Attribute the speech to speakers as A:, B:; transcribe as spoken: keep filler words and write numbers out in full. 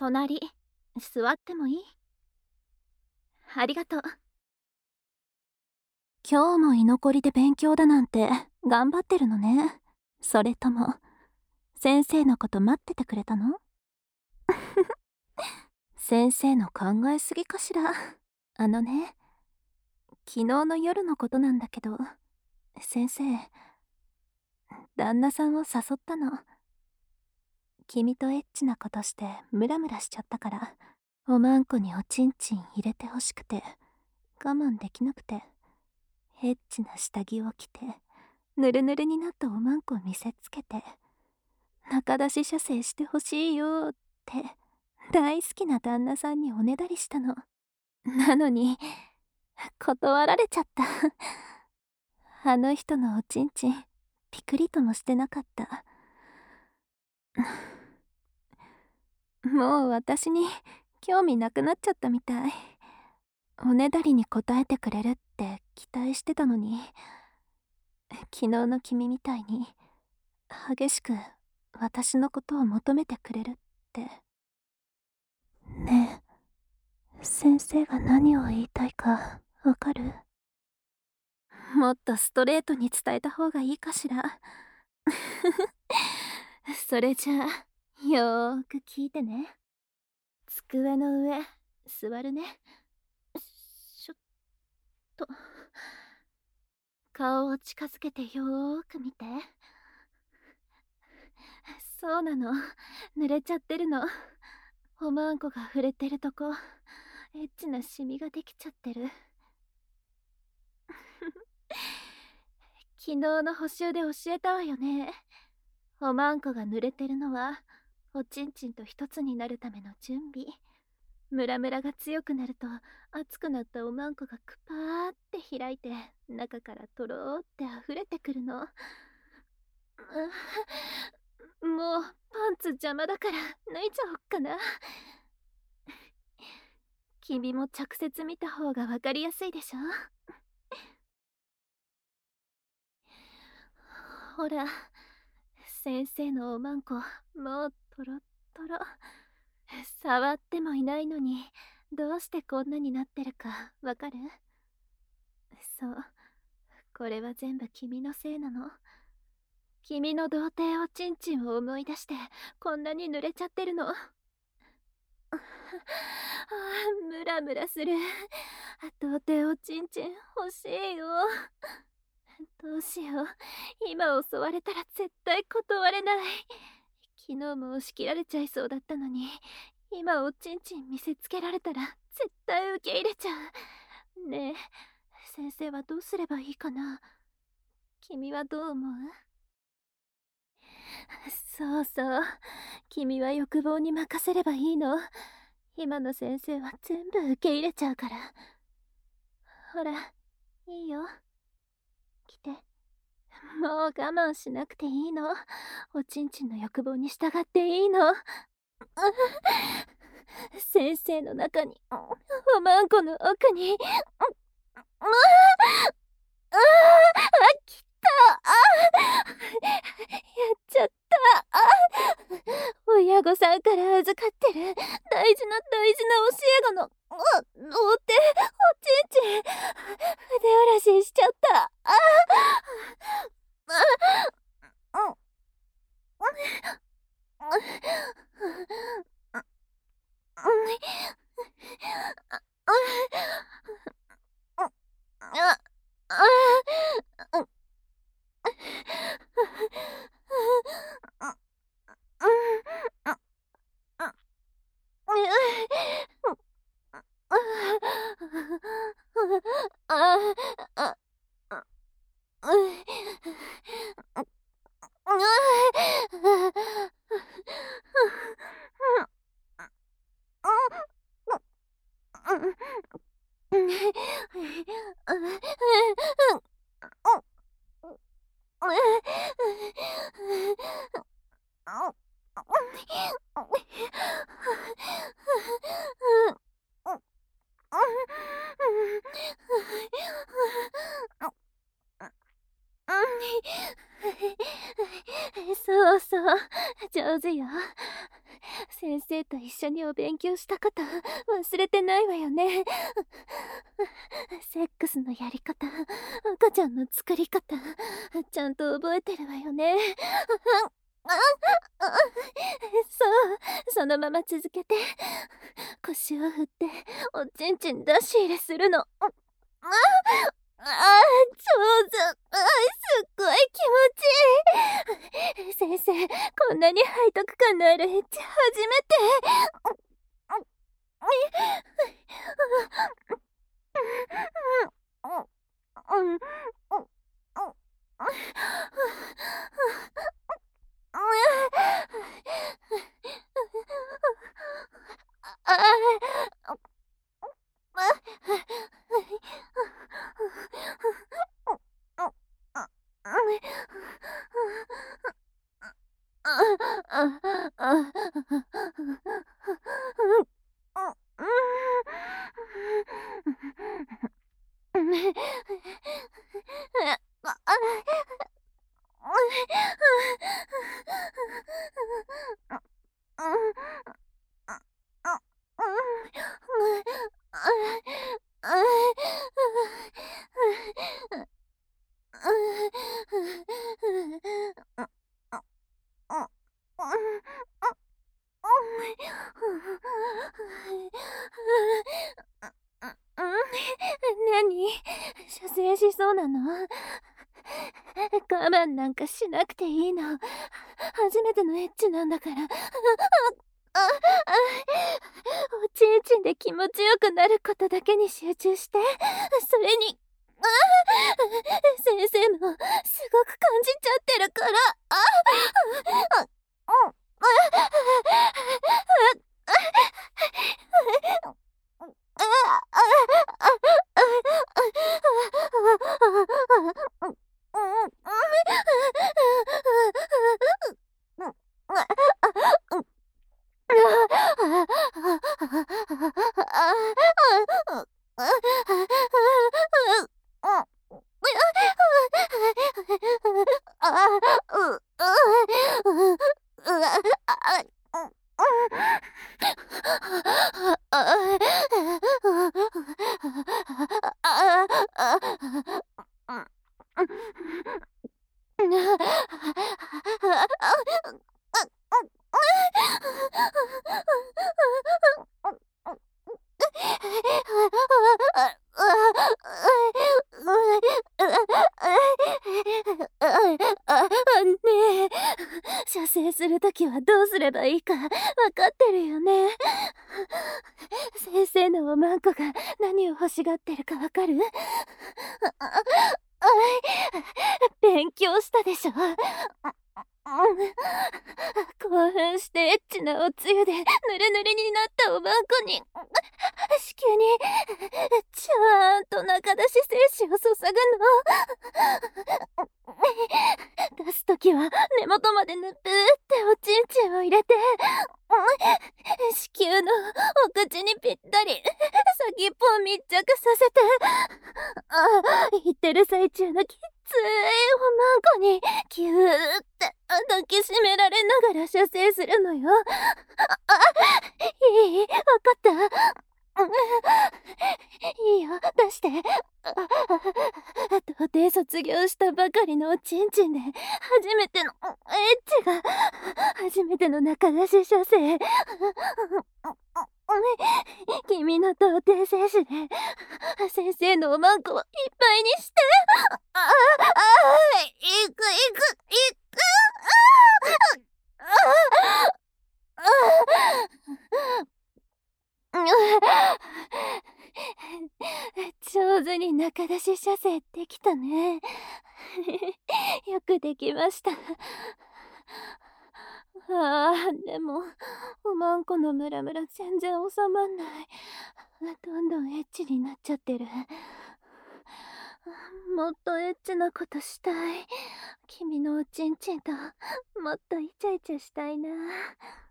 A: 隣、座ってもいい？ありがとう。今日も居残りで勉強だなんて頑張ってるのね。それとも先生のこと待っててくれたの？先生の考えすぎかしら。あのね、昨日の夜のことなんだけど、先生、旦那さんを誘ったの。君とエッチなことしてムラムラしちゃったから、おまんこにおちんちん入れてほしくて我慢できなくて、エッチな下着を着てぬるぬるになったおまんこ見せつけて、中出し射精してほしいよって大好きな旦那さんにおねだりしたの。なのに断られちゃった。あの人のおちんちんピクリともしてなかった。もう私に興味なくなっちゃったみたい。おねだりに応えてくれるって期待してたのに、昨日の君みたいに激しく私のことを求めてくれるって。ねえ、先生が何を言いたいかわかる？もっとストレートに伝えた方がいいかしら。それじゃあよーく聞いてね。机の上座るね。しょっと顔を近づけてよーく見て。そうなの、濡れちゃってるの。おまんこが触れてるとこ、エッチなシミができちゃってる。昨日の補習で教えたわよね。おまんこが濡れてるのはおちんちんと一つになるための準備。ムラムラが強くなると熱くなったおまんこがクパーって開いて中からとろーって溢れてくるの。もうパンツ邪魔だから脱いじゃおっかな。君も直接見た方が分かりやすいでしょ。ほら、先生のおまんこもうトロットロ。触ってもいないのにどうしてこんなになってるかわかる？そう、これは全部君のせいなの。君の童貞おちんちんを思い出してこんなに濡れちゃってるの。ああ、ムラムラする。童貞おちんちん欲しいよ。どうしよう、今襲われたら絶対断れない。昨日も押し切られちゃいそうだったのに、今おちんちん見せつけられたら絶対受け入れちゃう。ねえ、先生はどうすればいいかな？君はどう思う？そうそう、君は欲望に任せればいいの。今の先生は全部受け入れちゃうから。ほら、いいよ、来て。もう我慢しなくていいの。おちんちんの欲望に従っていいの。先生の中に、おまんこの奥に。ああ、あ来た。あやっちゃった。あ親御さんから預かってる大事な大事な教え子のおお手おちんちん筆荒らししちゃった。あああそうそう、上手よ。 先生と一緒にお勉強したこと忘れてないわよね。セックスのやり方、赤ちゃんの作り方、ちゃんと覚えてるわよね。そう、そのまま続けて。腰を振っておちんちん出し入れするの。ああ、上手。あ、すっごい気持ちいい。先生、こんなに背徳感のあるエッチ初めて。何？射精しそうなの？我慢なんかしなくていいの。初めてのエッチなんだから。おちんちんで気持ちよくなることだけに集中して。それに先生もすごく感じちゃってるから。ねえ、射精するときはどうすればいいかわかってるよね。先生のおまんこが何を欲しがってるかわかる？勉強したでしょ。興奮してエッチなおつゆでぬるぬるになったおまんこに子宮にちゃんと中出し精子を注ぐの。出すときは根元までぬぷーっておちんちんを入れて、子宮のお口にぴったり先っぽを密着させて、言ってる最中のきついおまんこにキューって抱きしめられながら射精するのよ。いい？わかった？いいよ、出して。童貞卒業したばかりのおちんちんで初めてのエッチが、初めての中出し射精。君の童貞精子で先生のおまんこをいっぱいにして。ああ、いくいくいく。ああ、上手に中出し射精できたね。よくできました。ああ、でもおまんこのムラムラ全然収まんない。どんどんエッチになっちゃってる。もっとエッチなことしたい。君のおちんちんともっとイチャイチャしたいな。